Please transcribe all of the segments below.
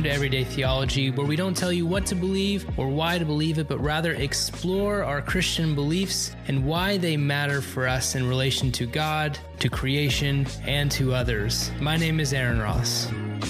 to Everyday Theology, where we don't tell you what to believe or why to believe it, but rather explore our Christian beliefs and why they matter for us in relation to God, to creation, and to others. My name is Aaron Ross.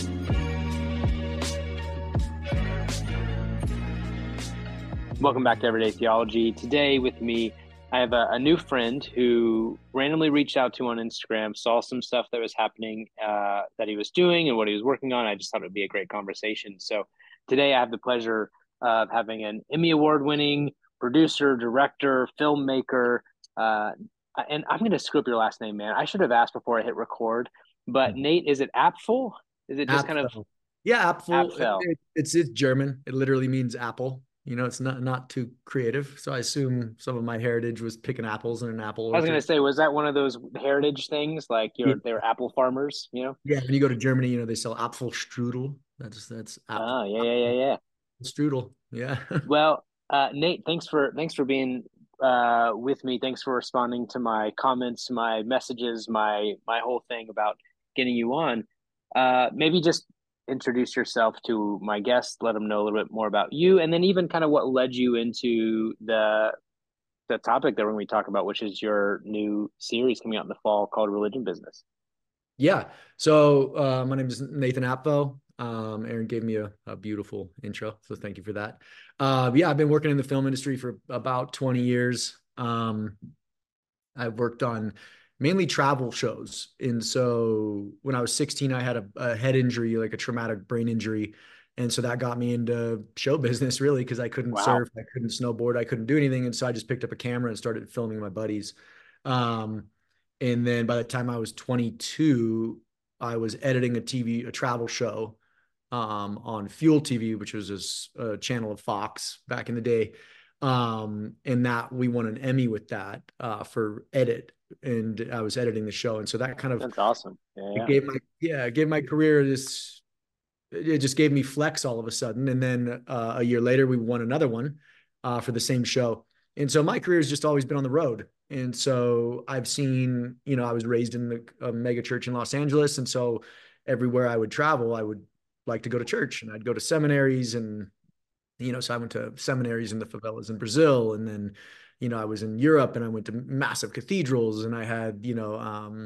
Welcome back to Everyday Theology. Today with me, I have a new friend who randomly reached out to on Instagram, saw some stuff that was happening that he was doing and what he was working on. I just thought it would be a great conversation. So today I have the pleasure of having an Emmy Award-winning producer, director, filmmaker, and I'm going to screw up your last name, man. I should have asked before I hit record, but Nate, is it Apfel? Is it just Apfel. kind of Yeah, Apfel. Apfel? It's German. It literally means apple. You know, it's not too creative. So I assume some of my heritage was picking apples in an apple I was going to orchard. say, was that one of those heritage things? Like Yeah. they were apple farmers, you know? Yeah, when you go to Germany, you know, they sell Apfelstrudel. That's apple, Oh, yeah, yeah, yeah, apple yeah. strudel. Yeah. Well, Nate, thanks for being with me. Thanks for responding to my comments, my messages, my whole thing about getting you on. Maybe just introduce yourself to my guests, let them know a little bit more about you, and then even kind of what led you into the topic that we're going to talk about, which is your new series coming out in the fall called Religion Business. Yeah. So my name is Nathan Apfel. Aaron gave me a beautiful intro, so thank you for that. Yeah, I've been working in the film industry for about 20 years. I've worked on mainly travel shows. And so when I was 16, I had a head injury, like a traumatic brain injury. And so that got me into show business really because I couldn't Wow. surf, I couldn't snowboard, I couldn't do anything. And so I just picked up a camera and started filming my buddies. Um, and then by the time I was 22, I was editing a travel show on Fuel TV, which was a channel of Fox back in the day. And that we won an Emmy with that for edit, and I was editing the show, and so that kind of That's awesome. Yeah, it yeah. gave my career this. It just gave me flex all of a sudden, and then a year later we won another one for the same show, and so my career has just always been on the road. And so I've seen, you know, I was raised in a mega church in Los Angeles, and so everywhere I would travel, I would like to go to church, and I'd go to seminaries, and you know, so I went to seminaries in the favelas in Brazil, and then, you know, I was in Europe, and I went to massive cathedrals, and I had, you know,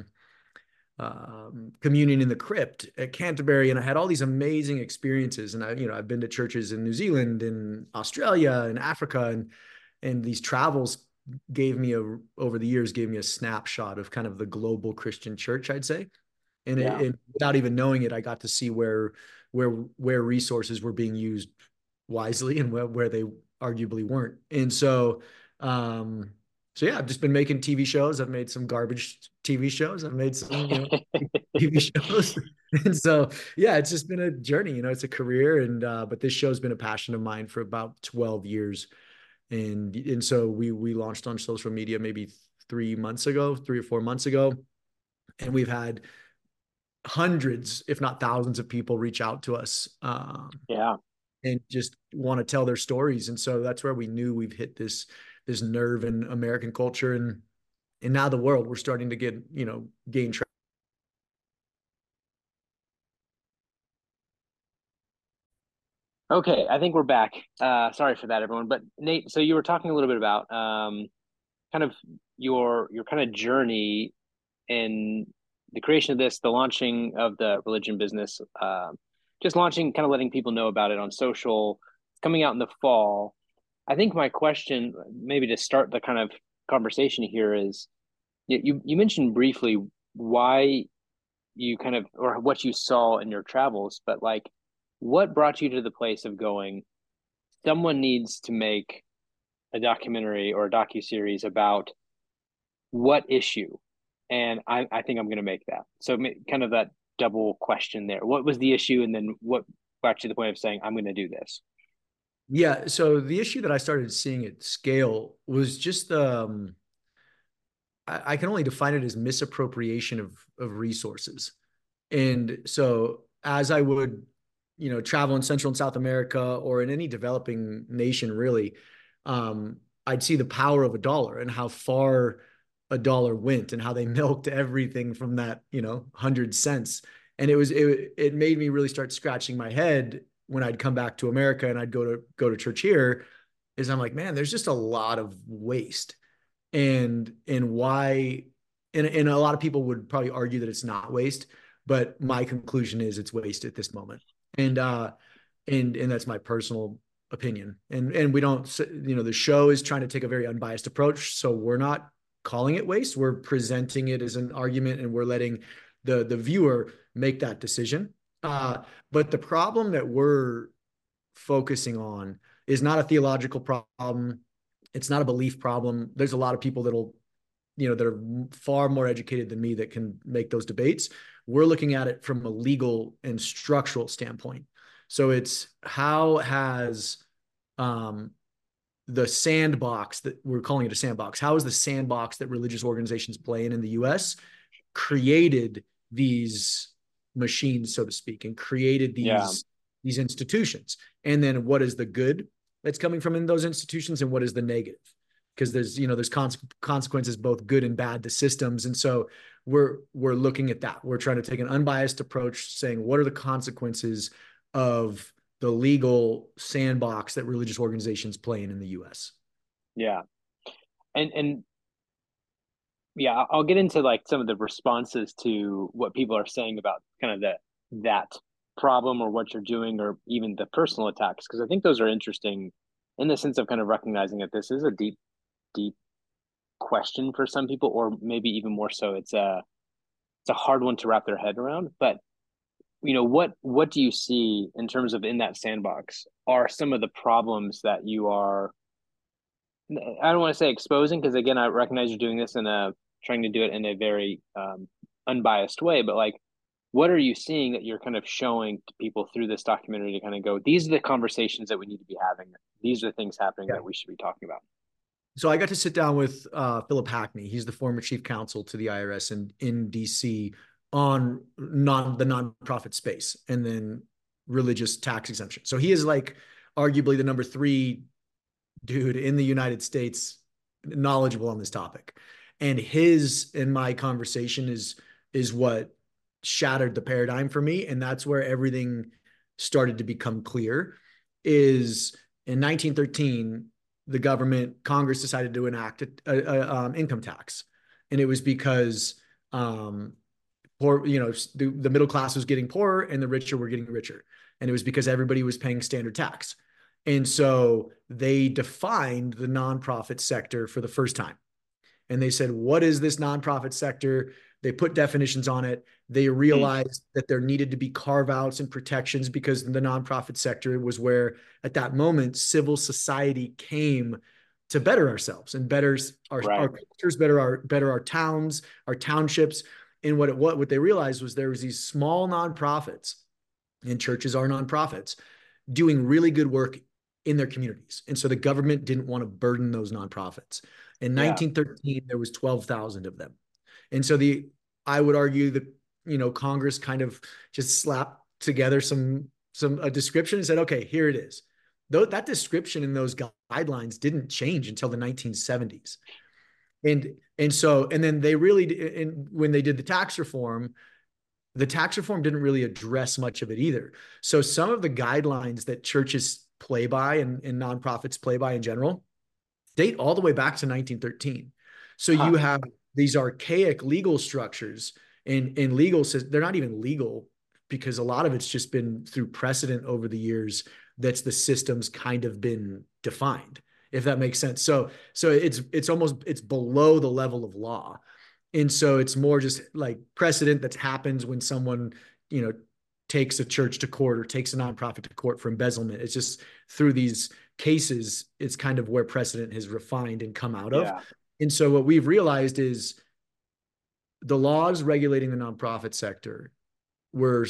communion in the crypt at Canterbury, and I had all these amazing experiences. And you know, I've been to churches in New Zealand, in Australia, in Africa, and these travels over the years gave me a snapshot of kind of the global Christian church, I'd say. And, Yeah. without even knowing it, I got to see where resources were being used wisely and where they arguably weren't. And um, so yeah, I've just been making TV shows. I've made some garbage TV shows. I've made some, you know, TV shows. And so, yeah, it's just been a journey, you know, it's a career. And, but this show's been a passion of mine for about 12 years. And so we launched on social media maybe 3 or 4 months ago. And we've had hundreds, if not thousands of people reach out to us. Yeah. And just want to tell their stories. And so that's where we knew we've hit this nerve in American culture, and now the world. We're starting to get, you know, gain traction. Okay, I think we're back. Sorry for that, everyone. But Nate, so you were talking a little bit about kind of your kind of journey in the creation of this, the launching of the religion business, just launching, kind of letting people know about it on social. It's coming out in the fall. I think my question, maybe to start the kind of conversation here, is you mentioned briefly why you kind of, or what you saw in your travels, but like what brought you to the place of going, someone needs to make a documentary or a docu-series about what issue, and I think I'm going to make that. So kind of that double question there. What was the issue, and then what brought you to the point of saying I'm going to do this? Yeah. So the issue that I started seeing at scale was just, I can only define it as misappropriation of resources. And so as I would, you know, travel in Central and South America or in any developing nation, really, I'd see the power of a dollar and how far a dollar went and how they milked everything from that, you know, 100 cents. And it made me really start scratching my head when I'd come back to America and I'd go to church here is I'm like, man, there's just a lot of waste. And why and a lot of people would probably argue that it's not waste, but my conclusion is it's waste at this moment. And that's my personal opinion. And we don't, the show is trying to take a very unbiased approach, so we're not calling it waste. We're presenting it as an argument, and we're letting the viewer make that decision. But the problem that we're focusing on is not a theological problem. It's not a belief problem. There's a lot of people that are far more educated than me that can make those debates. We're looking at it from a legal and structural standpoint. So it's how has the sandbox, that we're calling it a sandbox, how is the sandbox that religious organizations play in the US created these machines, so to speak, and created these institutions? And then what is the good that's coming from in those institutions, and what is the negative? Because there's consequences, both good and bad, to systems. And so we're looking at that. We're trying to take an unbiased approach, saying what are the consequences of the legal sandbox that religious organizations play in the US. Yeah. And yeah, I'll get into like some of the responses to what people are saying about kind of that problem or what you're doing, or even the personal attacks, because I think those are interesting in the sense of kind of recognizing that this is a deep question for some people, or maybe even more so, it's a hard one to wrap their head around. But what do you see in terms of, in that sandbox, are some of the problems that you are, I don't want to say exposing, because again, I recognize you're doing this trying to do it in a very unbiased way, but like, what are you seeing that you're kind of showing to people through this documentary to kind of go, these are the conversations that we need to be having. These are the things happening that we should be talking about. So I got to sit down with Philip Hackney. He's the former chief counsel to the IRS in DC on the nonprofit space, and then religious tax exemption. So he is like arguably the number 3 dude in the United States knowledgeable on this topic. And my conversation is what shattered the paradigm for me. And that's where everything started to become clear. Is in 1913, Congress decided to enact a income tax. And it was because poor, the middle class was getting poorer and the richer were getting richer. And it was because everybody was paying standard tax. And so they defined the nonprofit sector for the first time. And they said, what is this nonprofit sector? They put definitions on it. They realized that there needed to be carve-outs and protections, because the nonprofit sector was where, at that moment, civil society came to better ourselves and better our cultures, better our towns, our townships. And what they realized was there was these small nonprofits, and churches are nonprofits, doing really good work in their communities. And so the government didn't want to burden those nonprofits. In 1913, there was 12,000 of them. And so I would argue that, Congress kind of just slapped together some description and said, okay, here it is. Though that description in those guidelines didn't change until the 1970s. And then they really, when they did the tax reform didn't really address much of it either. So some of the guidelines that churches play by and nonprofits play by in general date all the way back to 1913. So you have these archaic legal structures, and legal says they're not even legal, because a lot of it's just been through precedent over the years that's the system's kind of been defined, if that makes sense. So it's below the level of law. And so it's more just like precedent that happens when someone, takes a church to court or takes a nonprofit to court for embezzlement. It's just through these cases, it's kind of where precedent has refined and come out of. And so what we've realized is the laws regulating the nonprofit sector were,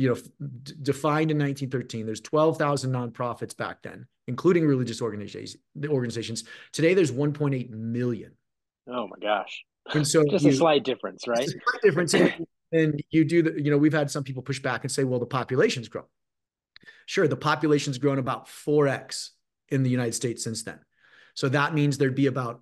defined in 1913. There's 12,000 nonprofits back then, including religious organizations. Today, there's 1.8 million. Oh my gosh. And so just a slight difference, right? Just a slight difference. And you do we've had some people push back and say, well, the population's grown. Sure, the population's grown about 4x in the United States since then. So that means there'd be about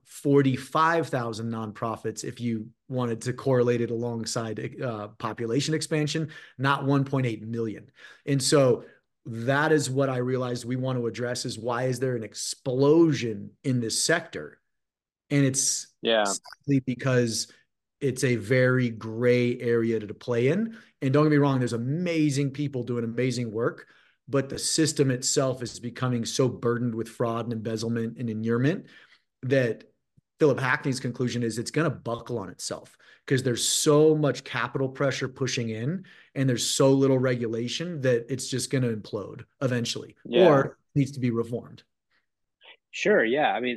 45,000 nonprofits if you wanted to correlate it alongside population expansion, not 1.8 million. And so that is what I realized we want to address is why is there an explosion in this sector? And it's Yeah. sadly because it's a very gray area to play in. And don't get me wrong, there's amazing people doing amazing work, but the system itself is becoming so burdened with fraud and embezzlement and inurement that Philip Hackney's conclusion is it's going to buckle on itself because there's so much capital pressure pushing in and there's so little regulation that it's just going to implode eventually Yeah. or needs to be reformed. Sure. Yeah. I mean,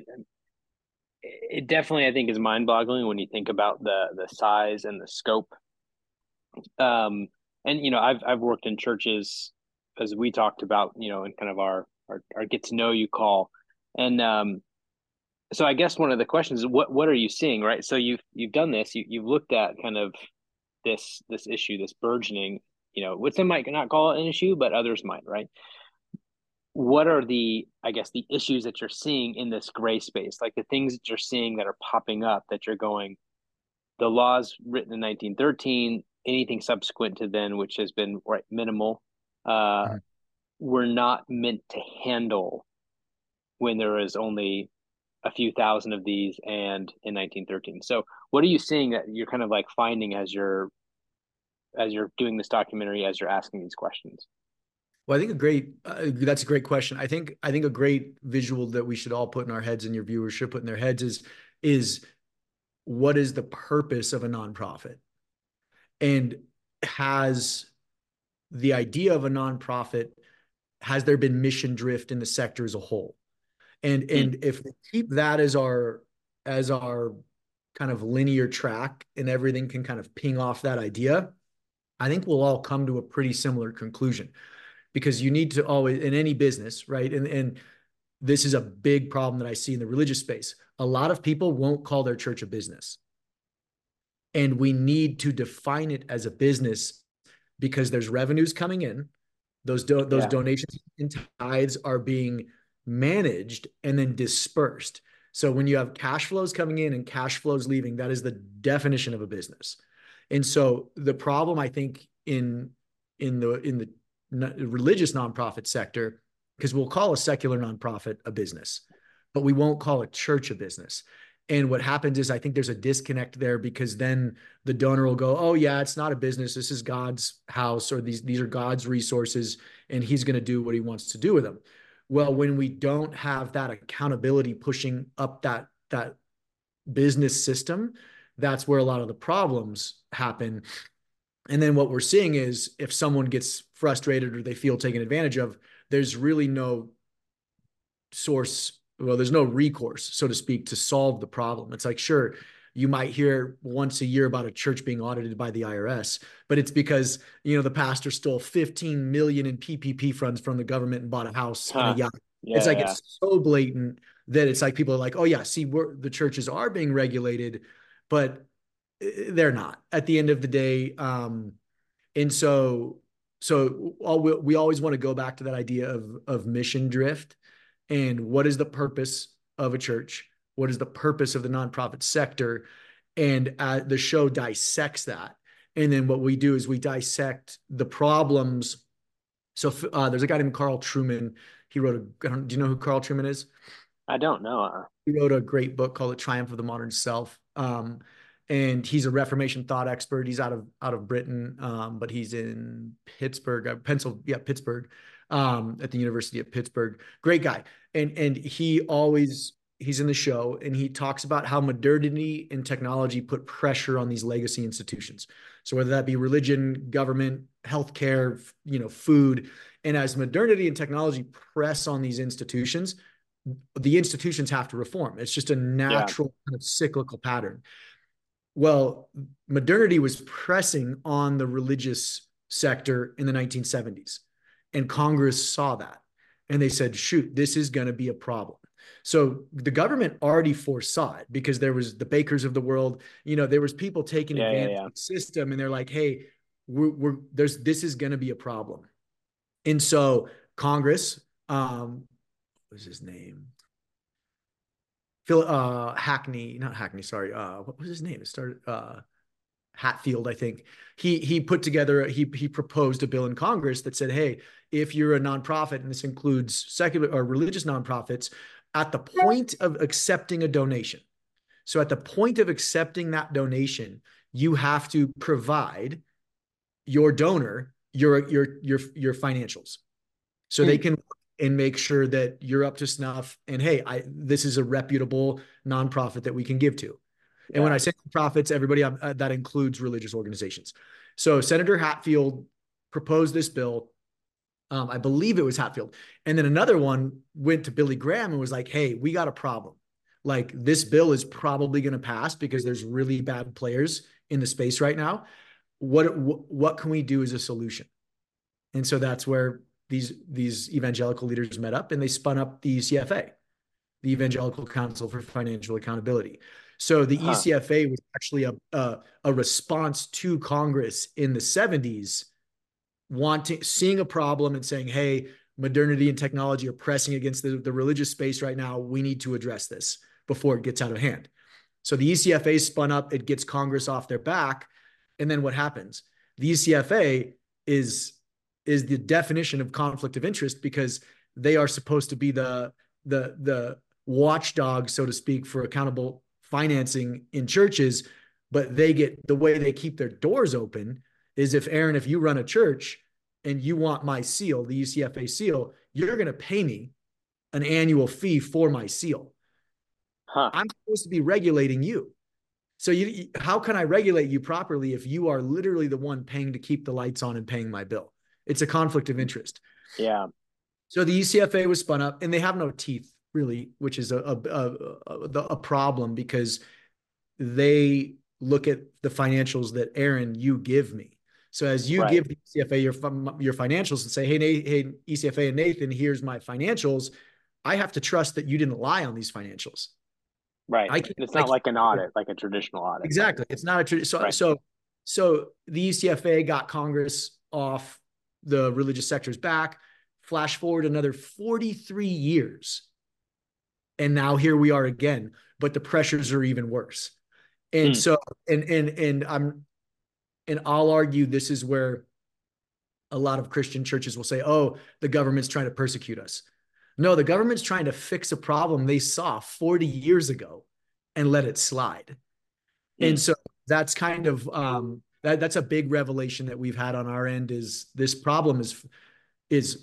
it definitely, I think, is mind-boggling when you think about the size and the scope. Um, and I've worked in churches, as we talked about, in kind of our get to know you call, and so I guess one of the questions is what are you seeing, right? So you've done this, you've looked at kind of this issue, this burgeoning, what some might not call it an issue, but others might, right? What are I guess, the issues that you're seeing in this gray space, like the things that you're seeing that are popping up that you're going, the laws written in 1913, anything subsequent to then, which has been right minimal, uh, Mhm. were not meant to handle when there is only a few thousand of these and in 1913. So what are you seeing that you're kind of like finding as you're doing this documentary, as you're asking these questions? Well, I think that's a great question. I think a great visual that we should all put in our heads and your viewers should put in their heads is what is the purpose of a nonprofit? And has the idea of a nonprofit, has there been mission drift in the sector as a whole? And Hmm. and if we keep that as our kind of linear track and everything can kind of ping off that idea, I think we'll all come to a pretty similar conclusion because you need to always in any business, right? And this is a big problem that I see in the religious space. A lot of people won't call their church a business. And we need to define it as a business because there's revenues coming in. Those Yeah. donations and tithes are being managed and then dispersed. So when you have cash flows coming in and cash flows leaving, that is the definition of a business. And so the problem I think in the religious nonprofit sector, because we'll call a secular nonprofit a business, but we won't call a church a business. And what happens is I think there's a disconnect there because then the donor will go, "Oh yeah, it's not a business. This is God's house, or these are God's resources, and He's going to do what He wants to do with them." Well, when we don't have that accountability pushing up that business system, that's where a lot of the problems happen. And then what we're seeing is if someone gets frustrated or they feel taken advantage of, there's really no source, well, there's no recourse, so to speak, to solve the problem. It's like, sure, you might hear once a year about a church being audited by the IRS, but it's because, the pastor stole 15 million in PPP funds from the government and bought a house and a Huh. yacht. It's Yeah. like, Yeah. it's so blatant that it's like people are like, oh yeah, see, the churches are being regulated, but they're not at the end of the day. And we always want to go back to that idea of mission drift and what is the purpose of a church? What is the purpose of the nonprofit sector? And the show dissects that. And then what we do is we dissect the problems. So there's a guy named Carl Trueman. He wrote do you know who Carl Trueman is? I don't know. He wrote a great book called The Triumph of the Modern Self. And he's a Reformation thought expert. He's out of Britain, but he's in Pittsburgh, Pittsburgh, at the University of Pittsburgh. Great guy, and he's in the show, and he talks about how modernity and technology put pressure on these legacy institutions. So whether that be religion, government, healthcare, food, and as modernity and technology press on these institutions, the institutions have to reform. It's just a Yeah. natural kind of cyclical pattern. Well, modernity was pressing on the religious sector in the 1970s, and Congress saw that. And they said, shoot, this is going to be a problem. So the government already foresaw it because there was the bakers of the world, there was people taking Yeah. Yeah. advantage Yeah. of the system, and they're like, hey, this is going to be a problem. And so Congress, what was his name? Phil Hackney, not Hackney, sorry. What was his name? It started Hatfield, I think. He put together he proposed a bill in Congress that said, hey, if you're a nonprofit, and this includes secular or religious nonprofits, at the point of accepting a donation. So at the point of accepting that donation, you have to provide your donor your financials, so they can and make sure that you're up to snuff. And hey, this is a reputable nonprofit that we can give to. And when I say nonprofits, everybody that includes religious organizations. So Senator Hatfield proposed this bill. I believe it was Hatfield. And then another one went to Billy Graham and was like, hey, we got a problem. Like, this bill is probably going to pass because there's really bad players in the space right now. What can we do as a solution? And so that's where these evangelical leaders met up, and they spun up the ECFA, the Evangelical Council for Financial Accountability. So the ECFA was actually a response to Congress in the 70s, seeing a problem and saying, hey, modernity and technology are pressing against the religious space right now. We need to address this before it gets out of hand. So the ECFA spun up, it gets Congress off their back. And then what happens? The ECFA is the definition of conflict of interest, because they are supposed to be the watchdog, so to speak, for accountable financing in churches. But the way they keep their doors open is, if Aaron, if you run a church and you want my seal, the ECFA seal, you're going to pay me an annual fee for my seal. I'm supposed to be regulating you. So how can I regulate you properly if you are literally the one paying to keep the lights on and paying my bill? It's a conflict of interest. Yeah. So the ECFA was spun up, and they have no teeth really, which is a problem, because they look at the financials that, Aaron, you give me. So as you give the ECFA your financials and say, hey, ECFA and Nathan, here's my financials, I have to trust that you didn't lie on these financials. Right. It's not like an audit, like a traditional audit. Exactly. It's not a traditional. So the ECFA got Congress off the religious sector's back. Flash forward another 43 years, and now here we are again, but the pressures are even worse. And so, and I'll argue this is where a lot of Christian churches will say, oh, the government's trying to persecute us. No, the government's trying to fix a problem they saw 40 years ago and let it slide. And so that's kind of that's a big revelation that we've had on our end, is this problem is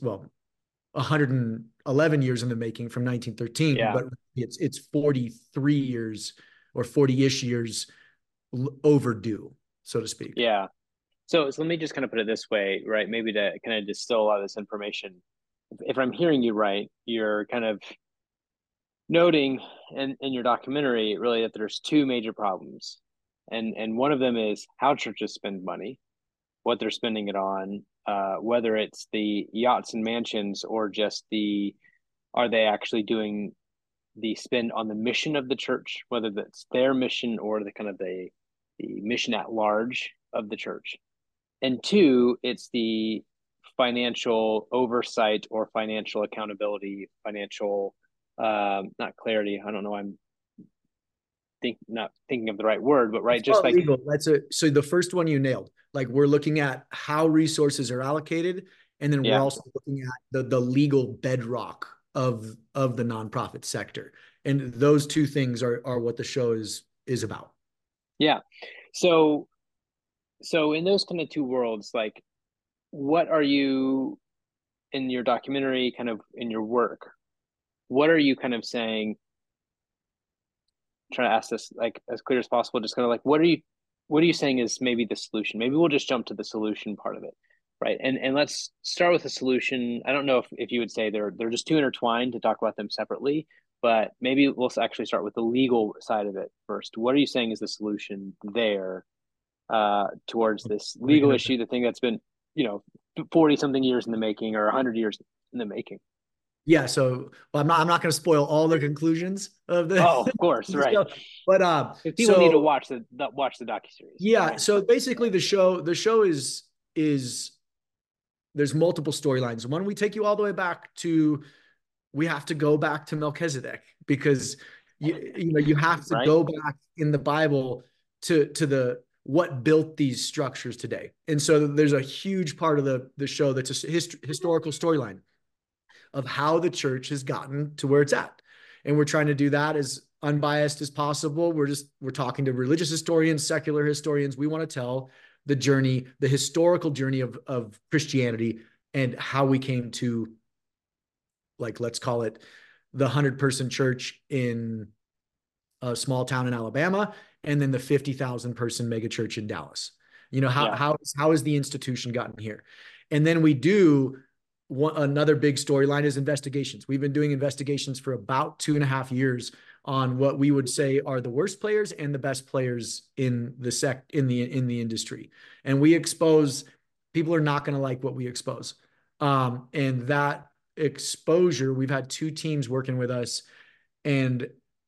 111 years in the making from 1913, but it's 43 years or 40-ish years overdue, so to speak. Yeah. So let me just kind of put it this way, right? Maybe to kind of distill a lot of this information. If I'm hearing you right, you're kind of noting in your documentary really that there's two major problems. And one of them is how churches spend money, what they're spending it on, whether it's the yachts and mansions or just are they actually doing the spend on the mission of the church, whether that's their mission or the mission at large of the church. And two, it's the financial oversight or financial accountability, financial not clarity. I don't know. I'm not thinking of the right word, but it's just like legal. So the first one you nailed. Like, we're looking at how resources are allocated, and then we're also looking at the legal bedrock of the nonprofit sector. And those two things are what the show is about. Yeah. So in those kind of two worlds, like, what are you in your documentary, kind of in your work, what are you kind of saying? Trying to ask this like as clear as possible, just kind of like, what are you saying is maybe the solution? Maybe we'll just jump to the solution part of it. Right. And let's start with the solution. I don't know if you would say they're just too intertwined to talk about them separately, but maybe we'll actually start with the legal side of it first. What are you saying is the solution there towards this legal issue, the thing that's been, 40 something years in the making or 100 years in the making? Yeah, so I'm not going to spoil all the conclusions of the. Oh, of course, right. But people need to watch the docuseries. Yeah, so basically the show is there's multiple storylines. One, we take you all the way back to, we have to go back to Melchizedek, because you have to go back in the Bible to what built these structures today. And so there's a huge part of the show that's a historical storyline of how the church has gotten to where it's at. And we're trying to do that as unbiased as possible. We're talking to religious historians, secular historians. We want to tell the journey, the historical journey of Christianity and how we came to, like, let's call it the 100-person church in a small town in Alabama, and then the 50,000 person mega church in Dallas. Yeah. How has the institution gotten here? And then we do another big storyline is investigations. We've been doing investigations for about 2.5 years on what we would say are the worst players and the best players in the industry. And we expose, people are not going to like what we expose. And that exposure, we've had 2 teams working with us, and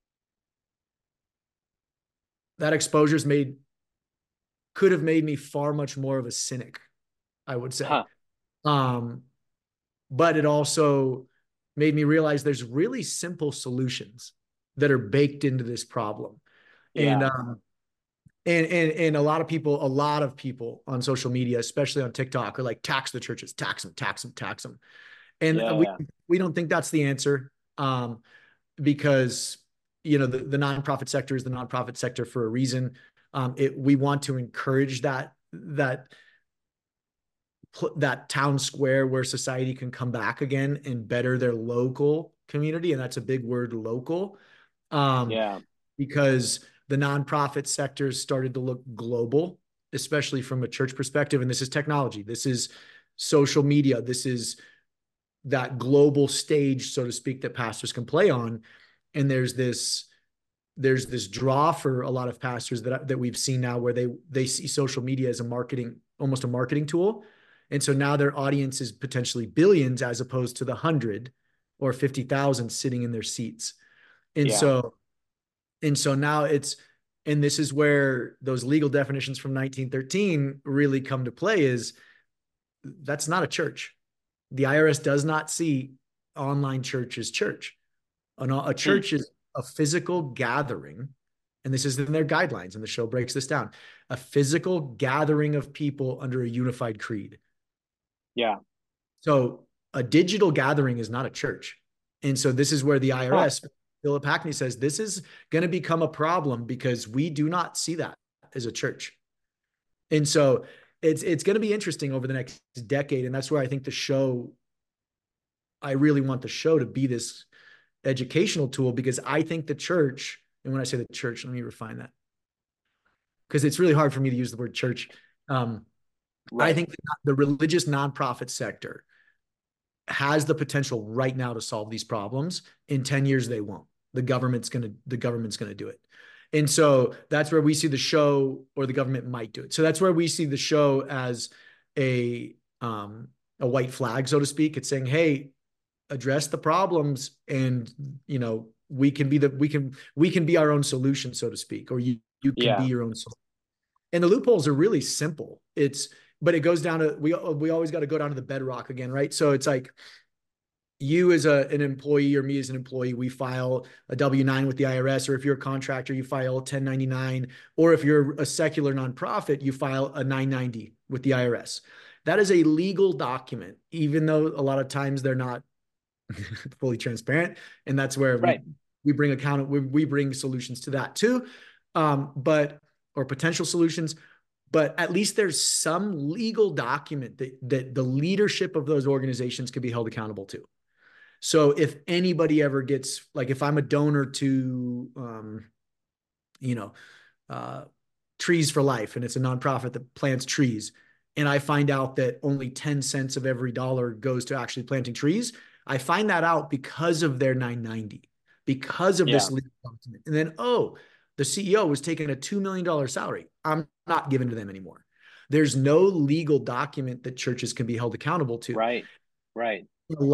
that exposure's could have made me far much more of a cynic, I would say. Huh. But it also made me realize there's really simple solutions that are baked into this problem. And Yeah. and a lot of people on social media, especially on TikTok, are like, tax the churches, tax them, tax them, tax them. And Yeah. we Yeah. we don't think that's the answer, because the nonprofit sector is the nonprofit sector for a reason. We want to encourage that town square where society can come back again and better their local community, and that's a big word, local, Yeah. because the nonprofit sector started to look global, especially from a church perspective. And this is technology, this is social media, this is that global stage, so to speak, that pastors can play on. And there's this draw for a lot of pastors that we've seen now, where they see social media as almost a marketing tool. And so now their audience is potentially billions, as opposed to the 100 or 50,000 sitting in their seats. And Yeah. so now and this is where those legal definitions from 1913 really come to play, is that's not a church. The IRS does not see online church as church. A Hmm. church is a physical gathering, and this is in their guidelines, and the show breaks this down: a physical gathering of people under a unified creed. Yeah. So a digital gathering is not a church. And so this is where the Huh. IRS, Philip Hackney, says this is going to become a problem, because we do not see that as a church. And so it's going to be interesting over the next decade. And that's where I think I really want the show to be this educational tool, because I think the church, and when I say the church, let me refine that, because it's really hard for me to use the word church. I Right. think the religious nonprofit sector has the potential right now to solve these problems. In 10 years, they won't. The government's going to do it. And so that's where we see the show, or the government might do it. So that's where we see the show as a white flag, so to speak. It's saying, hey, address the problems, and we can be our own solution, so to speak, or you can be Yeah. your own solution. And the loopholes are really simple. But it goes down to, we always got to go down to the bedrock again, right? So it's like, you as an employee, or me as an employee, we file a W-9 with the IRS, or if you're a contractor, you file a 1099, or if you're a secular nonprofit, you file a 990 with the IRS. That is a legal document, even though a lot of times they're not fully transparent. And that's where Right. we bring solutions to that too, or potential solutions. But at least there's some legal document that the leadership of those organizations can be held accountable to. So if anybody ever gets, like, if I'm a donor to, you know, Trees for Life, and it's a nonprofit that plants trees, and I find out that only 10 cents of every dollar goes to actually planting trees, I find that out because of their 990, because of Yeah. this legal document. And then, oh, the CEO was taking a $2 million salary. I'm not giving to them anymore. There's no legal document that churches can be held accountable to. Right. Right.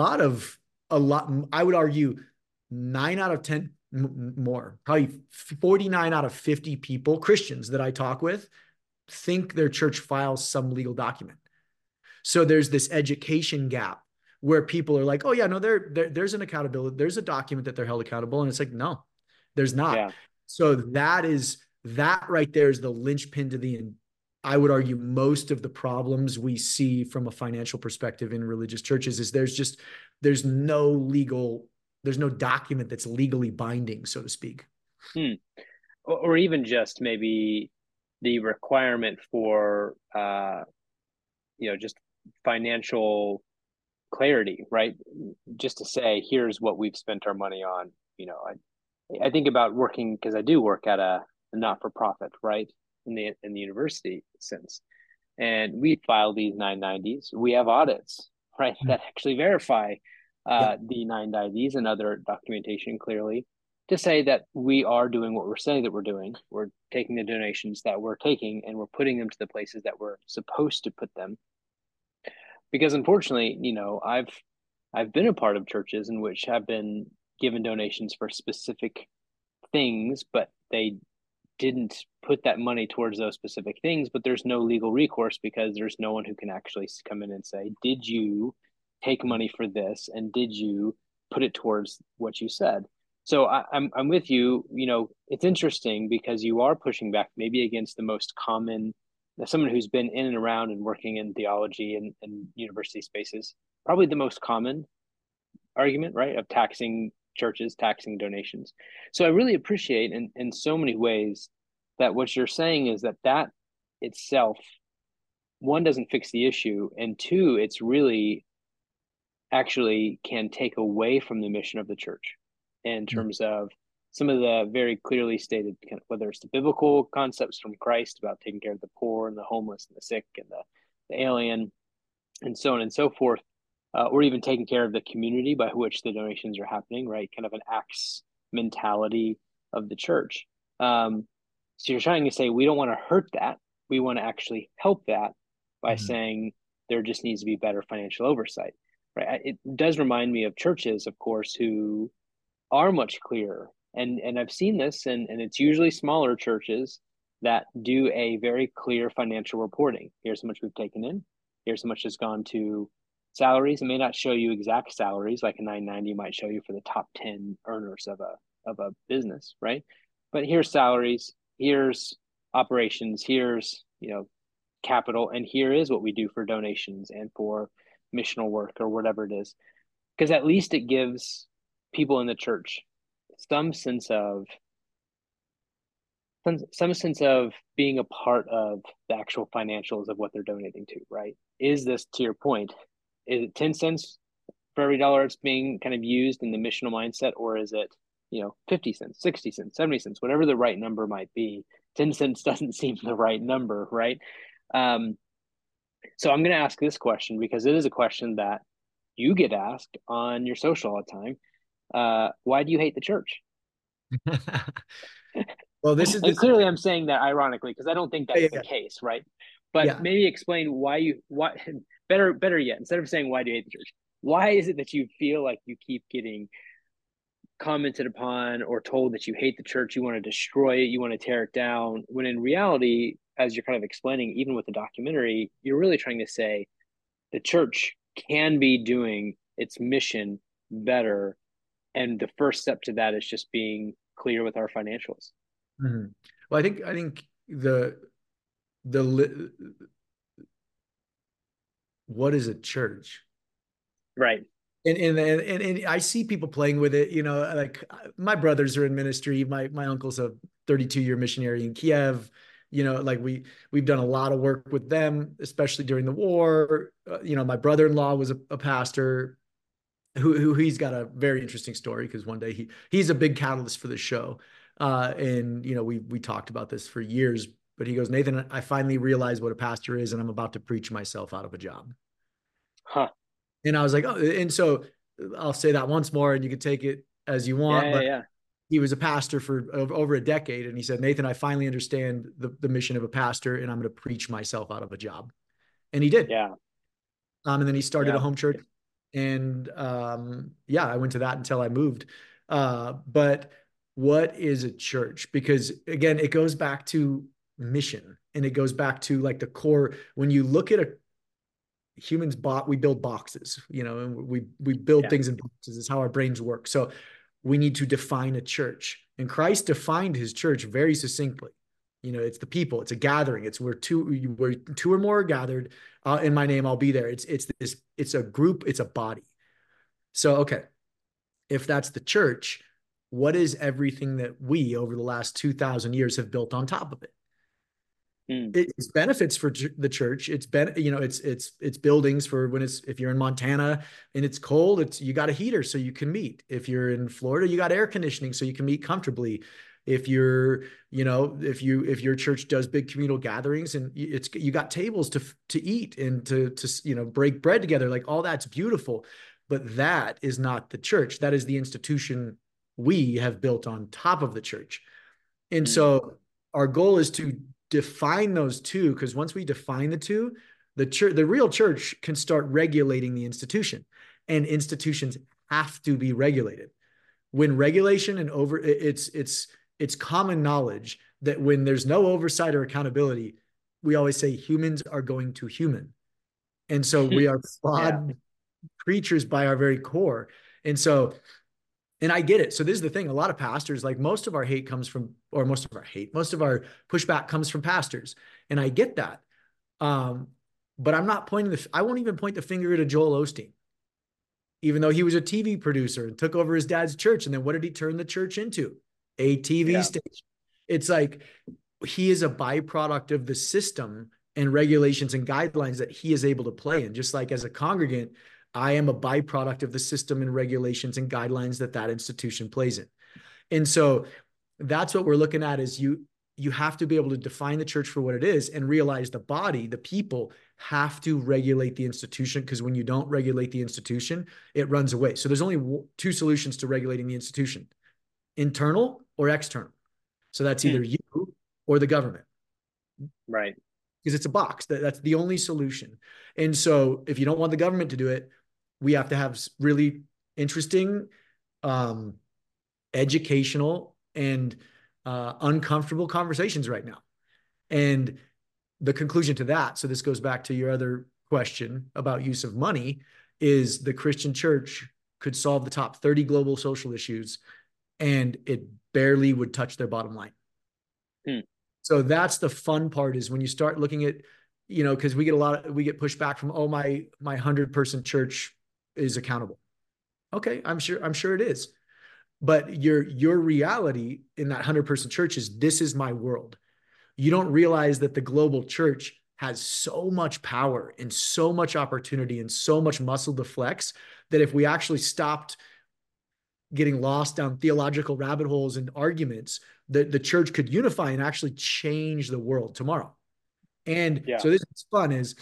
A lot, I would argue 9 out of 10 more, probably 49 out of 50 people, Christians that I talk with, think their church files some legal document. So there's this education gap where people are like, oh yeah, no, there's an accountability. There's a document that they're held accountable. And it's like, no, there's not. Yeah. So that is that right there is the linchpin to I would argue most of the problems we see from a financial perspective in religious churches is there's no legal, there's no document that's legally binding, so to speak. Hmm. Or even just maybe the requirement for just financial clarity, right? Just to say, here's what we've spent our money on. I think about working, because I do work at a not for profit, right? In the university sense. And we file these 990s. We have audits, right, that actually verify Yeah. the 990s and other documentation clearly to say that we are doing what we're saying that we're doing. We're taking the donations that we're taking and we're putting them to the places that we're supposed to put them. Because unfortunately, I've been a part of churches in which have been given donations for specific things, but they didn't put that money towards those specific things, but there's no legal recourse because there's no one who can actually come in and say, did you take money for this and did you put it towards what you said? So I'm with you. It's interesting because you are pushing back maybe against the most common, someone who's been in and around and working in theology and university spaces, probably the most common argument, right, of taxing churches, taxing donations. So I really appreciate in so many ways that what you're saying is that itself, one, doesn't fix the issue, and two, it's really actually can take away from the mission of the church in terms of some of the very clearly stated, whether it's the biblical concepts from Christ about taking care of the poor and the homeless and the sick and the alien and so on and so forth, or even taking care of the community by which the donations are happening, right? Kind of an acts mentality of the church. So you're trying to say we don't want to hurt that. We want to actually help that by Mhm. saying there just needs to be better financial oversight, right? It does remind me of churches, of course, who are much clearer. And I've seen this, and it's usually smaller churches that do a very clear financial reporting. Here's how much we've taken in. Here's how much has gone to salaries. It may not show you exact salaries, like a 990 might show you for the top 10 earners of a business, right? But here's salaries, here's operations, here's capital, and here is what we do for donations and for missional work or whatever it is. Because at least it gives people in the church some sense of some sense of being a part of the actual financials of what they're donating to, right? Is this, to your point, is it 10 cents for every dollar it's being kind of used in the missional mindset, or is it 50 cents, 60 cents, 70 cents, whatever the right number might be? 10 cents doesn't seem the right number, right? um, so I'm going to ask this question because it is a question that you get asked on your social all the time. Why do you hate the church? Well, And clearly I'm saying that ironically because I don't think that's the yeah, case, right? But yeah. maybe explain why better yet, instead of saying why do you hate the church, why is it that you feel like you keep getting commented upon or told that you hate the church, you want to destroy it, you want to tear it down, when in reality, as you're kind of explaining, even with the documentary, you're really trying to say the church can be doing its mission better. And the first step to that is just being clear with our financials. Mhm. Well, I think the what is a church? Right. And I see people playing with it, like my brothers are in ministry. My uncle's a 32-year missionary in Kiev. Like we've done a lot of work with them, especially during the war. My brother-in-law was a pastor who he's got a very interesting story because one day he's a big catalyst for the show. And we talked about this for years, but he goes, Nathan, I finally realized what a pastor is, and I'm about to preach myself out of a job. Huh. And I was like, oh, and so I'll say that once more, and you can take it as you want. Yeah, yeah, But yeah. he was a pastor for over a decade, and he said, Nathan, I finally understand the mission of a pastor, and I'm going to preach myself out of a job. And he did. Yeah. And then he started a Yeah. home church, and yeah, I went to that until I moved. But what is a church? Because again, it goes back to mission, and it goes back to like the core. When you look at a humans bot we build boxes, and we build Yeah. things in boxes. It's how our brains work. So we need to define a church, and Christ defined his church very succinctly. You know, it's the people. It's a gathering. It's where two or more are gathered in my name. I'll be there. It's a group. It's a body. So okay, if that's the church, what is everything that we over the last 2,000 years have built on top of it? Mm. It's benefits for the church. It's been, you know, it's buildings for when it's, if you're in Montana and it's cold, it's, you got a heater so you can meet. If you're in Florida, you got air conditioning so you can meet comfortably. If you're, you know, if your church does big communal gatherings, and it's, you got tables to eat and to you know, break bread together, like all that's beautiful. But that is not the church. That is the institution we have built on top of the church. And Mm. so our goal is to define those two, because once we define the two, the church, the real church, can start regulating the institution, and institutions have to be regulated. When regulation and over, it's common knowledge that when there's no oversight or accountability, we always say humans are going to human. And so we are Yeah. flawed creatures by our very core. And so, and I get it. So this is the thing. A lot of pastors, like most of our hate comes from, or most of our pushback comes from pastors. And I get that. Um, but I'm not pointing I won't even point the finger at a Joel Osteen, even though he was a TV producer and took over his dad's church. And then what did he turn the church into? A TV Yeah. station. It's like, he is a byproduct of the system and regulations and guidelines that he is able to play in. Just like as a congregant, I am a byproduct of the system and regulations and guidelines that that institution plays in. And so that's what we're looking at, is you have to be able to define the church for what it is and realize the body, the people, have to regulate the institution, because when you don't regulate the institution, it runs away. So there's only two solutions to regulating the institution: internal or external. So that's either Mm. you or the government, Right. because it's a box. That's the only solution. And so if you don't want the government to do it, we have to have really interesting, um, educational, and uncomfortable conversations right now. And the conclusion to that, so this goes back to your other question about use of money, is the Christian church could solve the top 30 global social issues and it barely would touch their bottom line. Mm. So that's the fun part, is when you start looking at, you know, because we get pushback from, oh, my 100-person church is accountable. Okay, I'm sure it is. But your reality in that 100-person church is, this is my world. You don't realize that the global church has so much power and so much opportunity and so much muscle to flex, that if we actually stopped getting lost down theological rabbit holes and arguments, the church could unify and actually change the world tomorrow. And Yeah. so this is fun, is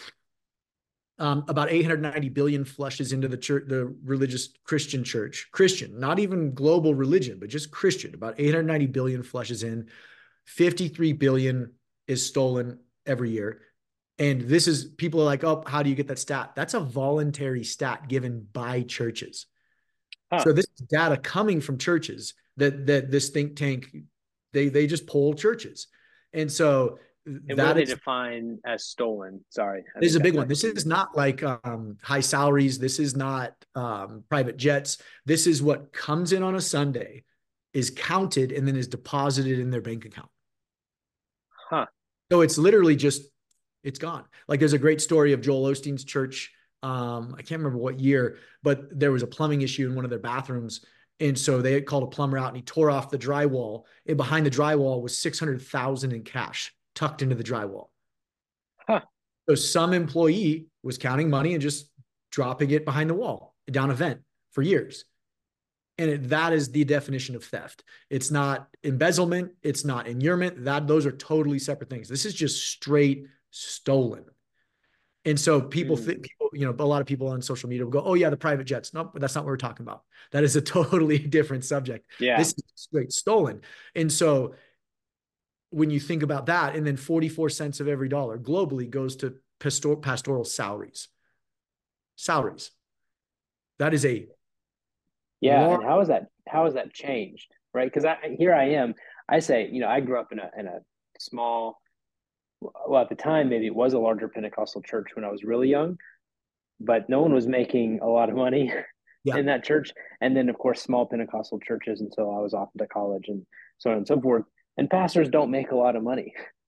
about 890 billion flushes into the church, the religious Christian church, Christian, not even global religion, but just Christian. About 890 billion flushes in. 53 billion is stolen every year. And this is, people are like, oh, how do you get that stat? That's a voluntary stat given by churches. Huh. So this is data coming from churches, that this think tank, they just poll churches. And so And what do that they is, define as stolen? Sorry, I this is think a I big cut one. This you. is not like high salaries. This is not private jets. This is what comes in on a Sunday, is counted, and then is deposited in their bank account. Huh. So it's literally just, it's gone. Like there's a great story of Joel Osteen's church. I can't remember what year, but there was a plumbing issue in one of their bathrooms. And so they had called a plumber out and he tore off the drywall. And behind the drywall was 600,000 in cash tucked into the drywall. Huh. So some employee was counting money and just dropping it behind the wall down a vent for years. And that is the definition of theft. It's not embezzlement. It's not inurement. Those are totally separate things. This is just straight stolen. And so Mm. people, you know, a lot of people on social media will go, oh yeah, the private jets. No, that's not what we're talking about. That is a totally different subject. Yeah. This is straight stolen. And so when you think about that, and then 44 cents of every dollar globally goes to pastoral salaries. Salaries. That is a Yeah. large, And how has that changed? Right. Because here I am. I say, I grew up in a small, well, at the time, maybe it was a larger Pentecostal church when I was really young, but no one was making a lot of money yeah. in that church. And then, of course, small Pentecostal churches until I was off into college and so on and so forth. And pastors don't make a lot of money.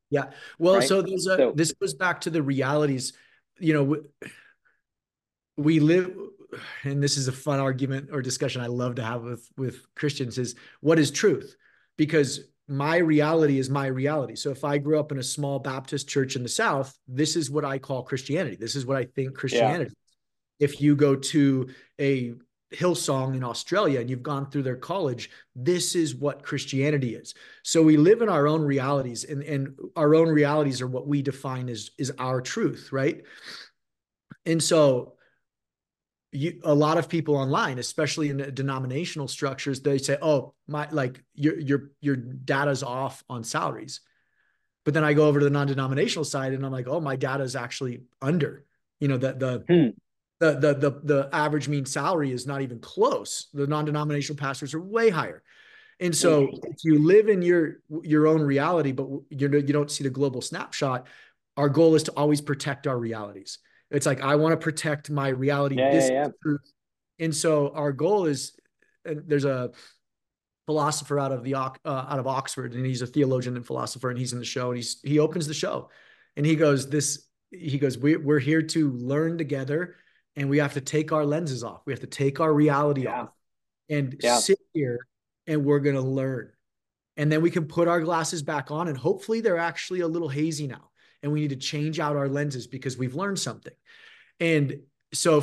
Yeah. Well, right? so there's a So this goes back to the realities. You know, we live, and this is a fun argument or discussion I love to have with Christians, is what is truth? Because my reality is my reality. So if I grew up in a small Baptist church in the South, this is what I call Christianity. This is what I think yeah, Christianity. If you go to a Hillsong in Australia and you've gone through their college, this is what Christianity is. So we live in our own realities, and our own realities are what we define as is our truth, right? And so a lot of people online, especially in denominational structures, they say, "Oh, my, like your data's off on salaries." But then I go over to the non-denominational side, and I'm like, "Oh, my data is actually under." You know, hmm. the average mean salary is not even close. The non-denominational pastors are way higher. And so Interesting. if you live in your own reality, but you don't see the global snapshot, our goal is to always protect our realities. It's like, I want to protect my reality. Yeah, This yeah, is yeah. truth. And so our goal is, and there's a philosopher out of Oxford, and he's a theologian and philosopher, and he's in the show, and he opens the show, and he goes, we're here to learn together, and we have to take our lenses off. We have to take our reality Yeah, off and yeah, sit here, and we're going to learn. And then we can put our glasses back on, and hopefully they're actually a little hazy now. And we need to change out our lenses because we've learned something. And so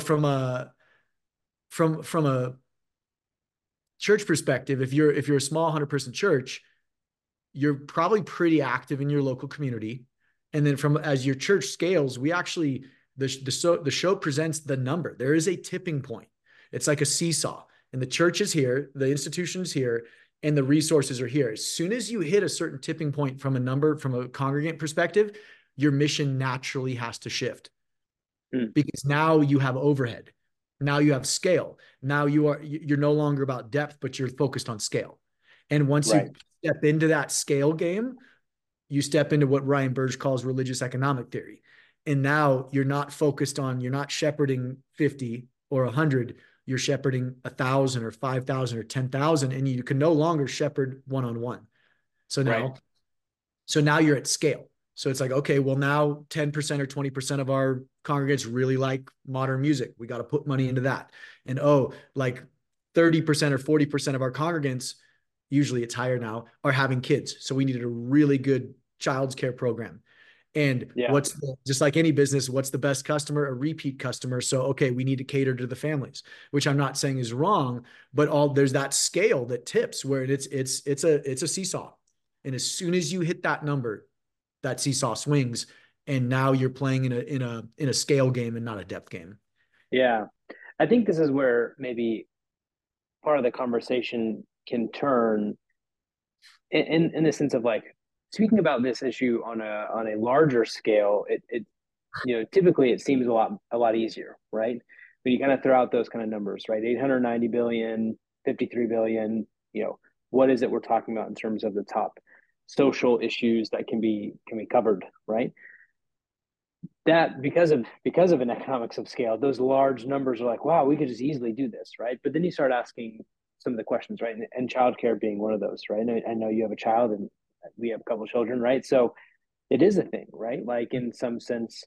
from a church perspective, if you're a small 100-person church, you're probably pretty active in your local community. And then from as your church scales, we actually the show presents the number. There is a tipping point. It's like a seesaw, and the church is here, the institution is here, and the resources are here. As soon as you hit a certain tipping point from a congregant perspective, your mission naturally has to shift, hmm. because now you have overhead. Now you have scale. Now you're no longer about depth, but you're focused on scale. And once Right, you step into that scale game, you step into what Ryan Burge calls religious economic theory. And now you're not shepherding 50 or 100, you're shepherding 1,000 or 5,000 or 10,000, and you can no longer shepherd one on one. So right. now so now you're at scale. So it's like, okay, well, now 10% or 20% of our congregants really like modern music. We got to put money into that. And oh, like 30% or 40% of our congregants, usually it's higher now, are having kids. So we needed a really good child's care program. And Yeah, just like any business, what's the best customer? A repeat customer. So, okay, we need to cater to the families, which I'm not saying is wrong, but there's that scale that tips where it's a seesaw. And as soon as you hit that number, that seesaw swings, and now you're playing in a scale game and not a depth game. yeah. I think this is where maybe part of the conversation can turn in the sense of like speaking about this issue on a larger scale. It typically it seems a lot easier, right? When you kind of throw out those kind of numbers, right? 890 billion, 53 billion, what is it we're talking about in terms of the top social issues that can be covered, right? That because of an economics of scale, those large numbers are like, wow, we could just easily do this, right? But then you start asking some of the questions, right? And childcare being one of those, right? And I know you have a child, and we have a couple of children, right? So it is a thing, right? Like in some sense,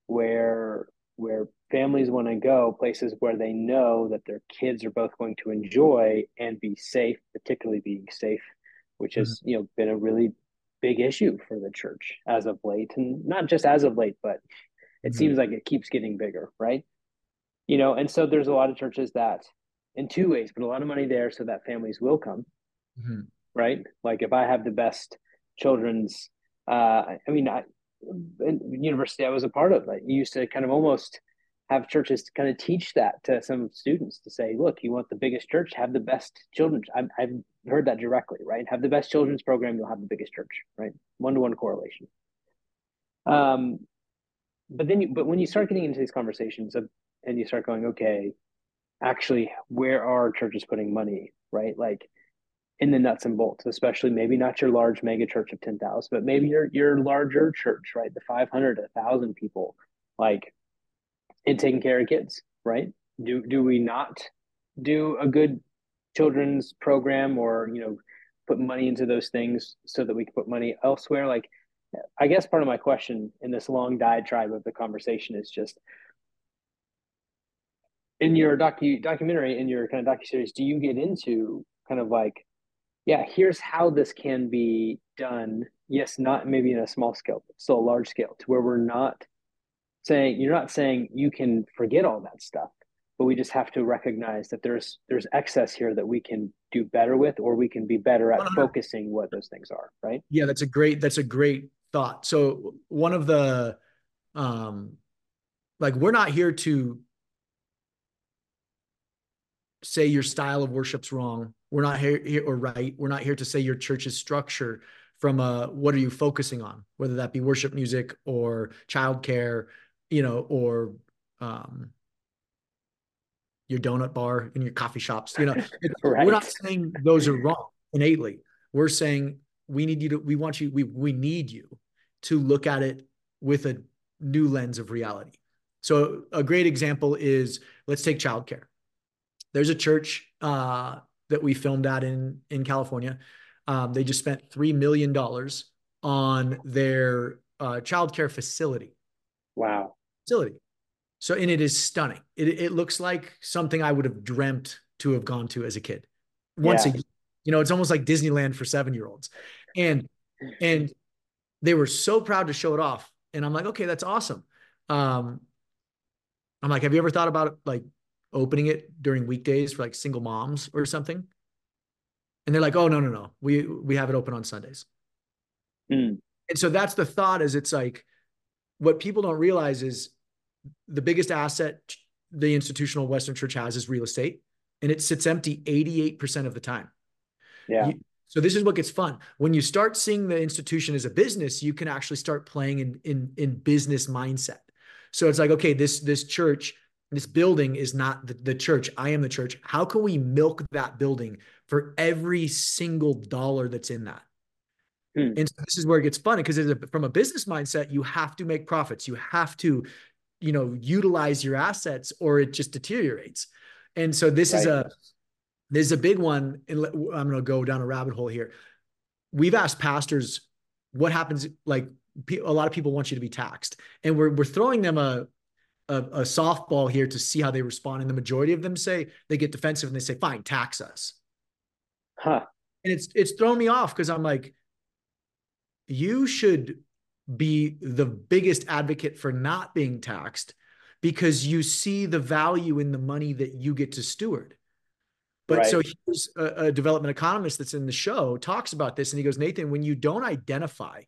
where families want to go, places where they know that their kids are both going to enjoy and be safe, particularly being safe, which Mhm. has been a really big issue for the church as of late, and not just as of late, but it Mhm. seems like it keeps getting bigger, right? And so there's a lot of churches that, in two ways, put a lot of money there so that families will come, Mhm. right? Like if I have the best children's, I mean, in university I was a part of, I used to kind of almost have churches to kind of teach that to some students to say, look, you want the biggest church, have the best children's. I've heard that directly, right? Have the best children's program, you'll have the biggest church, right? 1-to-1 correlation. Um, but when you start getting into these conversations and you start going, okay, actually, where are churches putting money, right? Like in the nuts and bolts, especially maybe not your large mega church of 10,000, but maybe your larger church, right? The 500, 1,000 people, like in taking care of kids, right? Do we not do a good children's program, or put money into those things so that we can put money elsewhere? Like I guess part of my question in this long diatribe of the conversation is just in your documentary, in your kind of docuseries, do you get into kind of like, yeah, here's how this can be done? Yes, not maybe in a small scale, but still a large scale, to where we're not saying you're not saying you can forget all that stuff, but we just have to recognize that there's excess here that we can do better with, or we can be better at focusing what those things are, right? Yeah, that's a great thought. So one of the um like we're not here to say your style of worship's wrong. We're not here or right. We're not here to say your church's structure from what are you focusing on, whether that be worship music or childcare, or um, your donut bar in your coffee shops. We're not Right. saying those are wrong innately. We're saying we need you to look at it with a new lens of reality. So a great example is, let's take childcare. There's a church that we filmed at in California. They just spent $3 million on their childcare facility. Wow. Facility. So, and it is stunning. It looks like something I would have dreamt to have gone to as a kid. Once a Yeah. year. It's almost like Disneyland for 7-year-olds. And and they were so proud to show it off. And I'm like, okay, that's awesome. Um, I'm like, have you ever thought about like opening it during weekdays for like single moms or something? And they're like, oh, no, no, no. We have it open on Sundays. Mm. And so that's the thought, is it's like, what people don't realize is the biggest asset the institutional Western church has is real estate, and it sits empty 88% of the time. Yeah. So this is what gets fun. When you start seeing the institution as a business, you can actually start playing in business mindset. So it's like, okay, this church, this building is not the church. I am the church. How can we milk that building for every single dollar that's in that? Mm. And so this is where it gets fun, because from a business mindset, you have to make profits. You have to, utilize your assets, or it just deteriorates. And so Right. this is a big one. And I'm going to go down a rabbit hole here. We've asked pastors what happens. Like, a lot of people want you to be taxed, and we're throwing them a softball here to see how they respond. And the majority of them say, they get defensive and they say, fine, tax us. Huh. And it's thrown me off, because I'm like, you should be the biggest advocate for not being taxed, because you see the value in the money that you get to steward. But Right. so here's a development economist that's in the show, talks about this, and he goes, Nathan, when you don't identify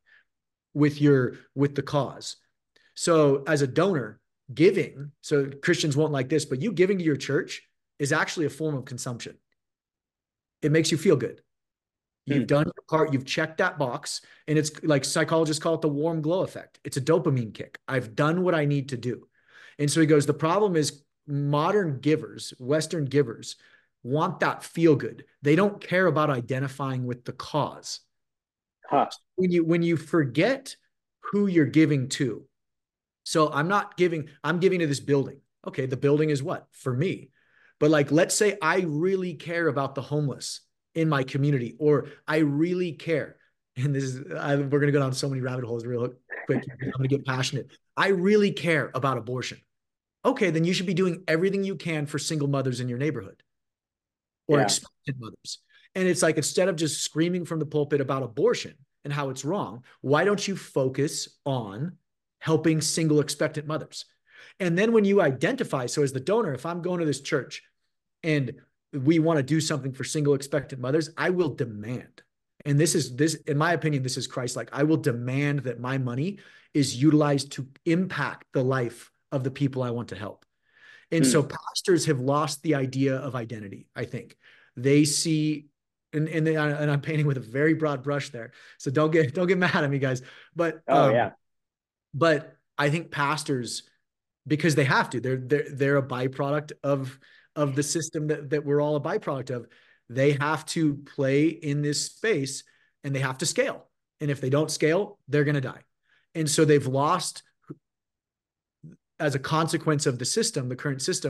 with the cause. So as a donor, giving, so Christians won't like this, but you giving to your church is actually a form of consumption. It makes you feel good. You've Mm. done your part. You've checked that box. And it's like psychologists call it the warm glow effect. It's a dopamine kick. I've done what I need to do. And so he goes, the problem is modern givers, Western givers, want that feel good. They don't care about identifying with the cause. Huh. When you forget who you're giving to. So I'm giving to this building. Okay, the building is what? For me. But like, let's say I really care about the homeless in my community, or I really care. And we're going to go down so many rabbit holes real quick. I'm going to get passionate. I really care about abortion. Okay, then you should be doing everything you can for single mothers in your neighborhood, or Yeah. expected mothers. And it's like, instead of just screaming from the pulpit about abortion and how it's wrong, why don't you focus on helping single expectant mothers? And then when you identify, so as the donor, if I'm going to this church and we want to do something for single expectant mothers, I will demand, and this, in my opinion, this is Christ-like. I will demand that my money is utilized to impact the life of the people I want to help. And Mm. so pastors have lost the idea of identity, I think. They see, and I'm painting with a very broad brush there, so don't get mad at me, guys. But Oh yeah. but I think pastors, because they have to, they're a byproduct of the system that we're all a byproduct of. They have to play in this space, and they have to scale. And if they don't scale, they're going to die. And so they've lost, as a consequence of the system, the current system,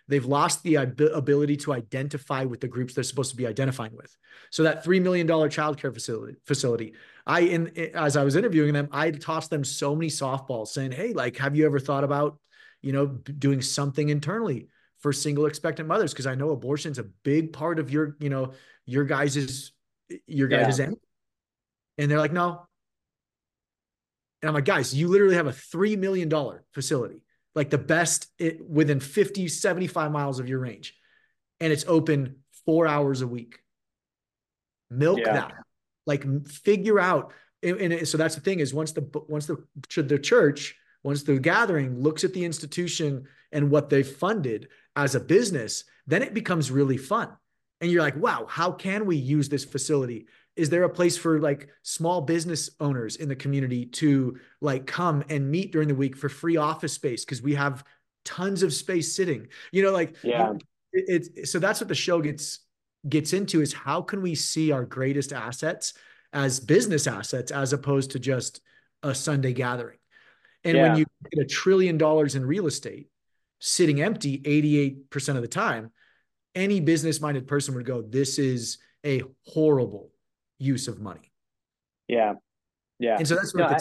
They've lost the ability to identify with the groups they're supposed to be identifying with. So that $3 million childcare facility, as I was interviewing them, I tossed them so many softballs saying, hey, like, have you ever thought about, doing something internally for single expectant mothers? Because I know abortion's a big part of your guys's Yeah. end. And they're like, no. And I'm like, guys, you literally have a $3 million facility, like the best within 50, 75 miles of your range. And it's open 4 hours a week. Milk Yeah. that, like figure out. And so that's the thing is the church, once the gathering looks at the institution and what they've funded as a business, then it becomes really fun. And you're like, wow, how can we use this facility? Is there a place for like small business owners in the community to like come and meet during the week for free office space? Because we have tons of space sitting, like Yeah. it's so that's what the show gets into, is how can we see our greatest assets as business assets as opposed to just a Sunday gathering. And when Yeah. you get $1 trillion in real estate sitting empty 88% of the time, any business minded person would go, this is a horrible use of money. Yeah. Yeah. And so that's where No, it gets.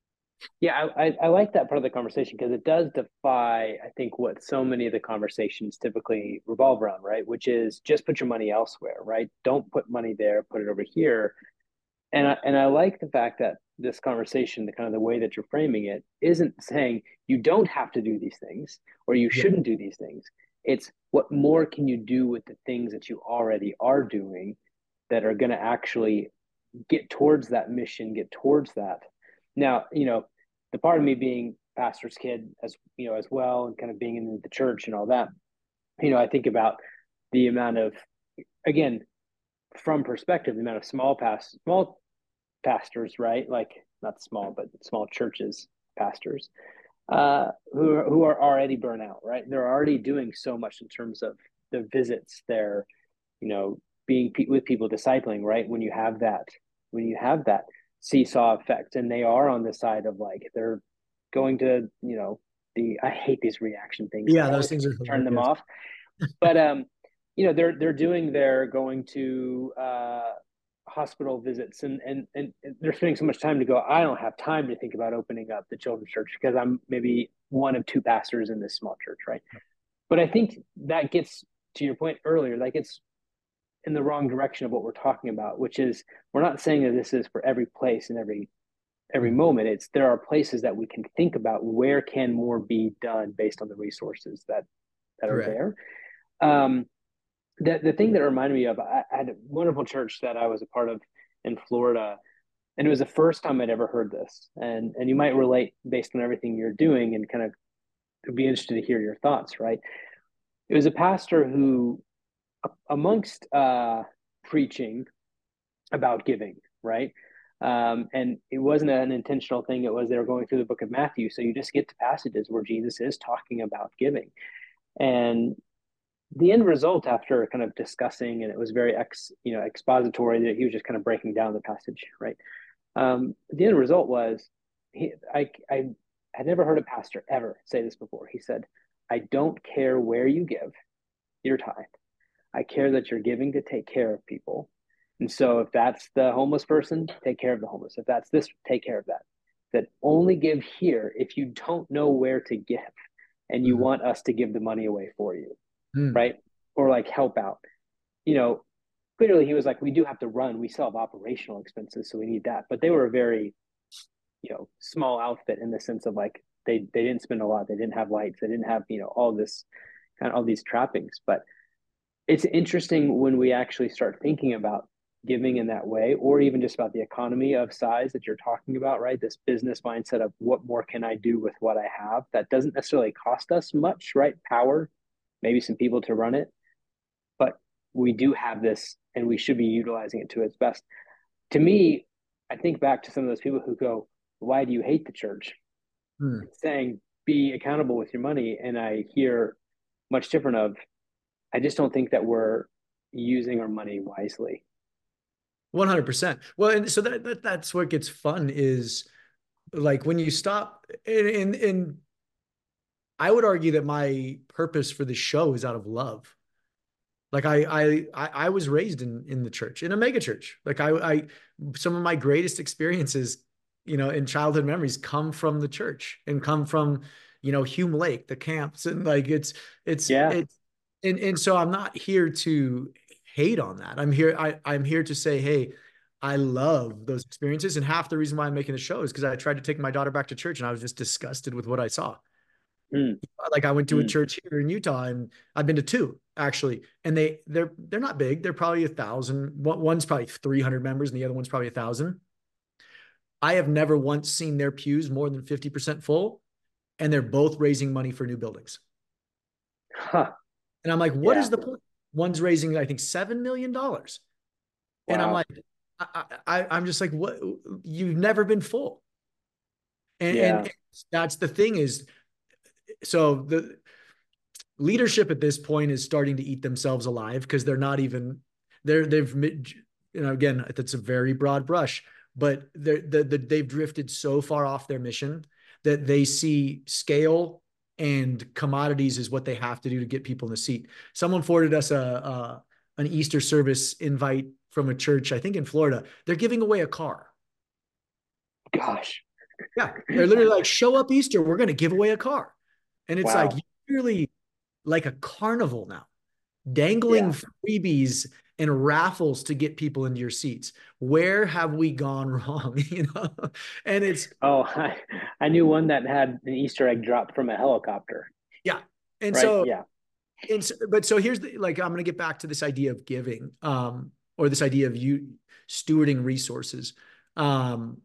I like that part of the conversation because it does defy, I think, what so many of the conversations typically revolve around, right? Which is just put your money elsewhere, right? Don't put money there, put it over here. And I like the fact that this conversation, the kind of the way that you're framing it, isn't saying you don't have to do these things or you Yeah. shouldn't do these things. It's what more can you do with the things that you already are doing that are going to actually get towards that mission, get towards that. Now, the part of me being pastor's kid as well, and kind of being in the church and all that, I think about the amount of, again, from perspective, the amount of small pastors, right? Like not small, but small churches, pastors, who are already burnt out, right? They're already doing so much in terms of the visits, they're, you know, being with people, discipling, right? When you have that seesaw effect, and they are on the side of like they're going to, I hate these reaction things. I Yeah, those always things are turn them hilarious. off, but they're doing their going to hospital visits, and they're spending so much time to go, I don't have time to think about opening up the children's church because I'm maybe one of two pastors in this small church, right? But I think that gets to your point earlier, like it's in the wrong direction of what we're talking about, which is we're not saying that this is for every place and every Mhm. moment. It's there are places that we can think about where can more be done based on the resources that are Correct. there. um the thing that reminded me of, I had a wonderful church that I was a part of in Florida, and it was the first time I'd ever heard this, and you might relate based on everything you're doing, and kind of be interested to hear your thoughts, right? It was a pastor who, amongst preaching about giving, right? And it wasn't an intentional thing. It was they were going through the book of Matthew. So you just get to passages where Jesus is talking about giving. And the end result, after kind of discussing, and it was very expository, that he was just kind of breaking down the passage, right? The end result was, I had never heard a pastor ever say this before. He said, I don't care where you give your tithe. I care that you're giving to take care of people. And so if that's the homeless person, take care of the homeless. If that's this, take care of that. That only give here if you don't know where to give and you Mhm. want us to give the money away for you, Mm. right? Or like help out. You know, Clearly he was like, we do have to run. We still have operational expenses, so we need that. But they were a very, small outfit in the sense of like they didn't spend a lot. They didn't have lights. They didn't have, all this kind of all these trappings. But it's interesting when we actually start thinking about giving in that way, or even just about the economy of size that you're talking about, right? This business mindset of what more can I do with what I have that doesn't necessarily cost us much, right? Power, maybe some people to run it, but we do have this and we should be utilizing it to its best. To me, I think back to some of those people who go, why do you hate the church? Mm. Saying, be accountable with your money. And I hear much different of, I just don't think that we're using our money wisely. 100%. Well, and so that's what gets fun is like when you stop and I would argue that my purpose for the show is out of love. Like I was raised in the church, in a mega church. Like some of my greatest experiences, in childhood memories come from the church and come from, Hume Lake, the camps, and like it's Yeah. it's and so I'm not here to hate on that. I'm here to say, hey, I love those experiences, and half the reason why I'm making the show is because I tried to take my daughter back to church, and I was just disgusted with what I saw. Mm, Like I went to a mm. church here in Utah, and I've been to two actually, and they're not big. They're probably 1,000. One's probably 300 members, and the other one's probably 1,000. I have never once seen their pews more than 50% full, and they're both raising money for new buildings. Huh. And I'm like, what is Yeah. the point? One's raising, I think, $7 million, and I'm Wow. like, I'm just like, what? You've never been full, and Yeah. that's the thing is, so the leadership at this point is starting to eat themselves alive because they're not even they've again, that's a very broad brush, but they've drifted so far off their mission that they see scale and commodities is what they have to do to get people in the seat. Someone forwarded us a an Easter service invite from a church, I think in Florida. They're giving away a car. Gosh. Yeah, they're literally like, show up Easter, we're going to give away a car. And it's like, Wow. you really like a carnival now, dangling Yeah. freebies and raffles to get people into your seats. Where have we gone wrong? And it's, Oh, I knew one that had an Easter egg drop from a helicopter, yeah. And right? so, Yeah. but so here's the, like, I'm going to get back to this idea of giving, or this idea of you stewarding resources. Um,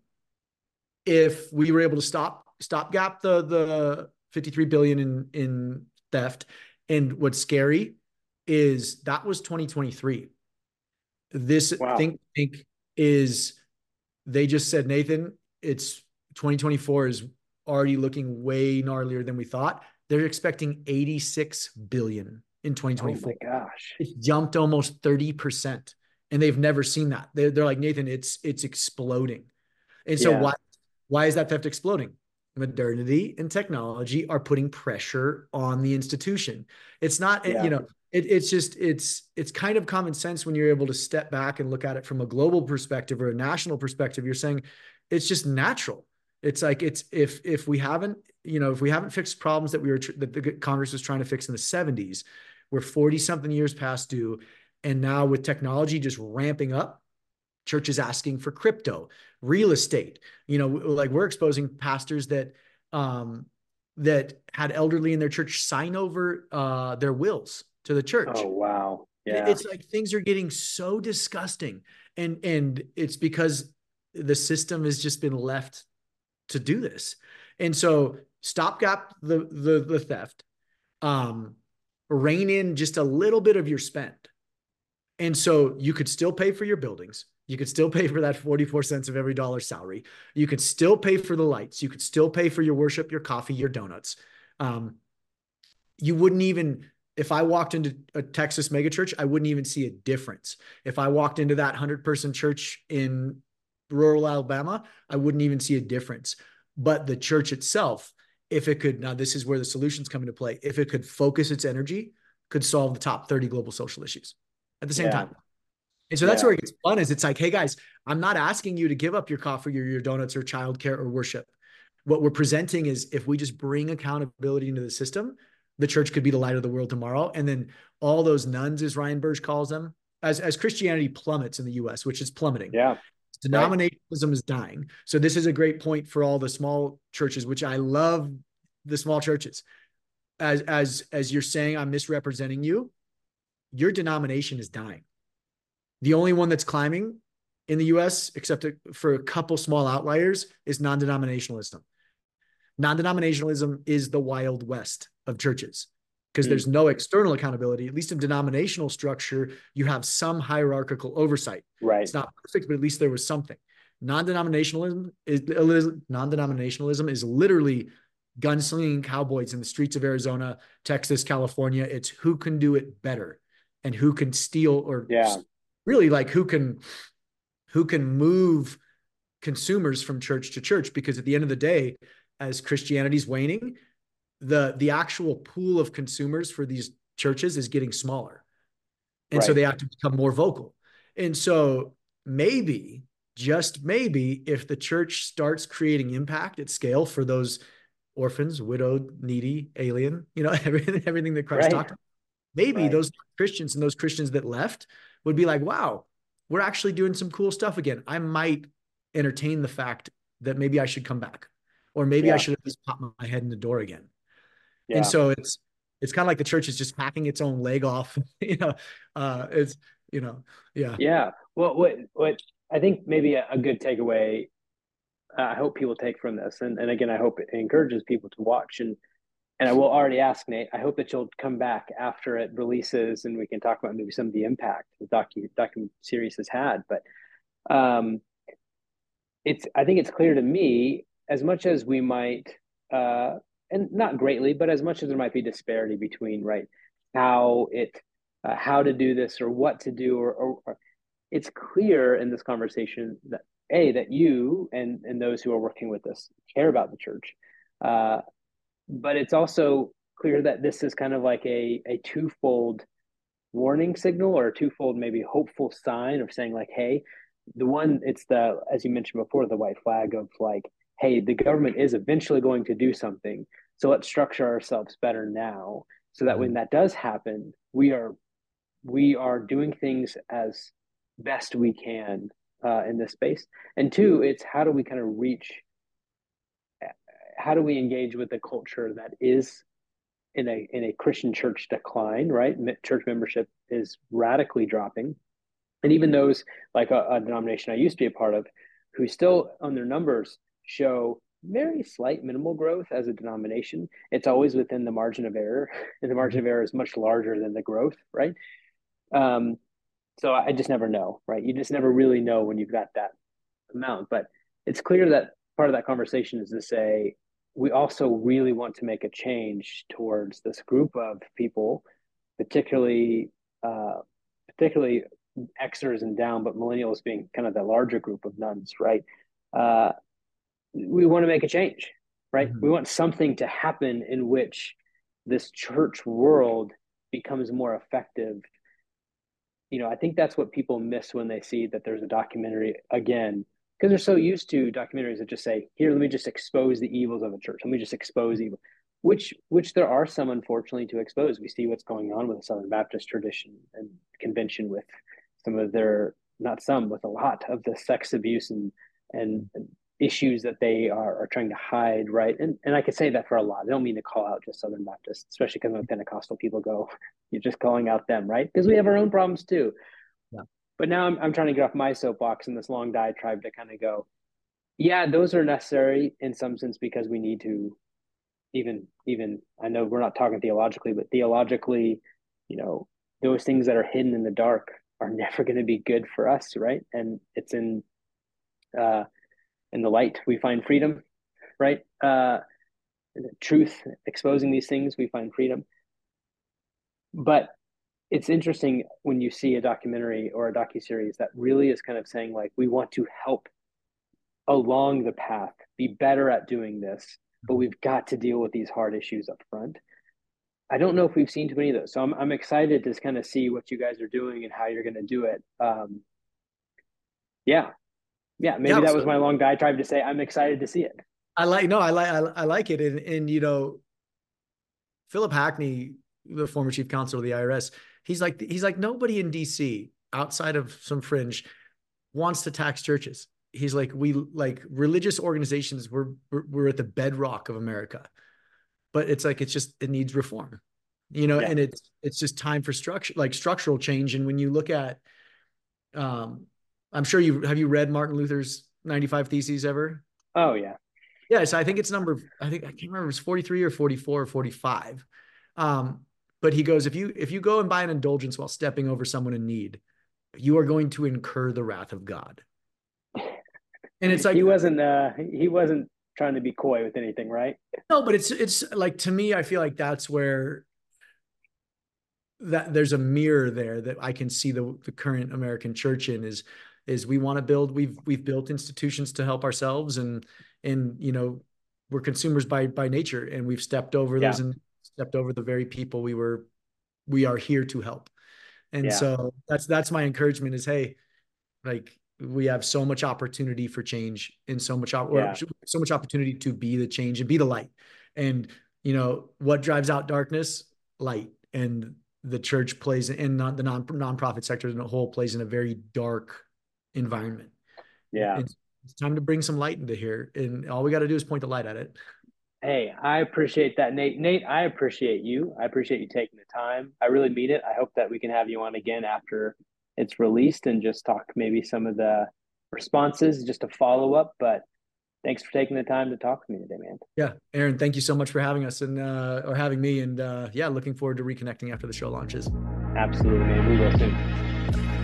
if we were able to stopgap the 53 billion in theft, and what's scary is that was 2023. This Wow. think tank is, they just said, Nathan, it's 2024 is already looking way gnarlier than we thought. They're expecting 86 billion in Oh my 2024. gosh. It's jumped almost 30%. And they've never seen that. They're like, Nathan, it's exploding. And so Yeah. why is that theft exploding? Modernity and technology are putting pressure on the institution. It's not, Yeah. it's just it's kind of common sense when you're able to step back and look at it from a global perspective or a national perspective. You're saying it's just natural. It's like, it's if we haven't, if we haven't fixed problems that that the Congress was trying to fix in the 70s, we're 40 something years past due. And now with technology just ramping up, churches asking for crypto, real estate. Like we're exposing pastors that had elderly in their church sign over their wills to the Oh church. wow. Yeah. It's like things are getting so disgusting, and it's because the system has just been left to do this. And so stopgap the theft, um, rein in just a little bit of your spend, and so you could still pay for your buildings. You could still pay for that 44 cents of every dollar salary. You could still pay for the lights. You could still pay for your worship, your coffee, your donuts. Um, you wouldn't even, if I walked into a Texas megachurch, I wouldn't even see a difference. If I walked into that 100-person church in rural Alabama, I wouldn't even see a difference. But the church itself, if it could, now this is where the solutions come into play, if it could focus its energy, could solve the top 30 global social issues at the same Yeah. time. And so that's Yeah. where it gets fun, is it's like, hey guys, I'm not asking you to give up your coffee or your donuts or childcare or worship. What we're presenting is, if we just bring accountability into the system, the church could be the light of the world tomorrow. And then all those nuns, as Ryan Burge calls them, as Christianity plummets in the US, which is plummeting, Yeah. Right. denominationalism is dying. So this is a great point for all the small churches, which I love, the small churches. As you're saying, I'm misrepresenting you. Your denomination is dying. The only one that's climbing in the US, except for a couple small outliers, is non-denominationalism. Non-denominationalism is the Wild West of churches, because Mm. there's no external accountability. At least in denominational structure, you have some hierarchical oversight. Right. It's not perfect, but at least there was something. Non-denominationalism is literally gunslinging cowboys in the streets of Arizona, Texas, California. It's who can do it better, and who can steal, or Yeah. really like who can move consumers from church to church. Because at the end of the day, as Christianity's waning, the actual pool of consumers for these churches is getting smaller. And so Right. they have to become more vocal. And so maybe, just maybe, if the church starts creating impact at scale for those orphans, widowed, needy, alien, everything that Christ Right. talked about, maybe Right. those Christians and those Christians that left would be like, wow, we're actually doing some cool stuff again. I might entertain the fact that maybe I should come back, or maybe I Yeah. should at least pop my head in the door again. And Yeah. so it's kind of like the church is just hacking its own leg off. It's you know, yeah. Yeah. Well, what I think maybe a good takeaway, I hope people take from this, and again, I hope it encourages people to watch. And I will already ask Nate. I hope that you'll come back after it releases, and we can talk about maybe some of the impact the docu series has had. But um, it's I think it's clear to me, as much as we might, uh, and not greatly, but as much as there might be disparity between right how it how to do this or what to do, or it's clear in this conversation that that you and those who are working with us care about the church, uh, but it's also clear that this is kind of like a twofold warning signal, or a twofold maybe hopeful sign of saying like, hey, the one, it's the, as you mentioned before, the white flag of like, hey, the government is eventually going to do something, so let's structure ourselves better now, so that when Mhm. that does happen, we are doing things as best we can in this space. And two, it's how do we kind of reach, how do we engage with the culture that is in a Christian church decline, right? Church membership is radically dropping, and even those like a denomination I used to be a part of, who still on their numbers show very slight minimal growth as a denomination. It's always within the margin of error, and the margin of error is much larger than the growth, right? Um, so I just never know, right? You just never really know when you've got that amount. But it's clear that part of that conversation is to say, we also really want to make a change towards this group of people, particularly uh, particularly Xers and down, but millennials being kind of the larger group of nuns, right? Uh, we want to make a change, right? We Mhm. want something to happen in which this church world becomes more effective. I think that's what people miss when they see that there's a documentary again, because they're so used to documentaries that just say, "Here, let me just expose the evils of a church. Let me just expose evil," which there are some, unfortunately, to expose. We see what's going on with the Southern Baptist tradition and convention, with some of their, not some, with a lot of the sex abuse and issues that they are trying to hide, right? And I could say that for a lot. I don't mean to call out just Southern Baptists, especially because when Pentecostal people go, you're just calling out them, right? Because we have our own problems too. Yeah. But now I'm trying to get off my soapbox in this long diatribe to kind of go, yeah, those are necessary in some sense, because we need to, even I know we're not talking theologically, but theologically, you know, those things that are hidden in the dark are never going to be good for us, right? And it's uh in the light we find freedom, right? Truth, exposing these things, we find freedom. But it's interesting when you see a documentary or a docu-series that really is kind of saying like, we want to help along the path be better at doing this, but we've got to deal with these hard issues up front. I don't know if we've seen too many of those, so I'm excited to kind of see what you guys are doing and how you're going to do it. Yeah, yeah, maybe Yeah. that was So my long diatribe to say I'm excited to see it. I like no, I like it. And Philip Hackney, the former chief counsel of the IRS, he's like nobody in DC outside of some fringe wants to tax churches. He's like, we like religious organizations, we're at the bedrock of America. But it's like it's just it needs reform. Yeah. And it's just time for structural change. And when you look at um I'm sure you read Martin Luther's 95 Theses ever? Oh yeah. Yes, I think it's I think I can't remember, it's 43 or 44 or 45. Um, but he goes, if you go and buy an indulgence while stepping over someone in need, you are going to incur the wrath of God. And it's He like, wasn't. He wasn't trying to be coy with anything, right? no, but it's like to me, I feel like that's where that there's a mirror there that I can see the current American church in is we want to build, we've built institutions to help ourselves and we're consumers by nature, and we've stepped over Yeah. those and stepped over the very people we are here to help. And Yeah. so that's my encouragement is, hey, like we have so much opportunity for change and Yeah. so much opportunity to be the change and be the light. And what drives out darkness? Light. And the church plays in not the nonprofit sector as a whole plays in a very dark environment. Yeah. It's time to bring some light into here, and all we got to do is point the light at it. Hey, I appreciate that, Nate. Nate, I appreciate you. I appreciate you taking the time. I really mean it. I hope that we can have you on again after it's released and just talk maybe some of the responses, just a follow up. But thanks for taking the time to talk with me today, man. Yeah, Aaron, thank you so much for having us and or having me, and yeah, looking forward to reconnecting after the show launches. Absolutely, man. We will soon.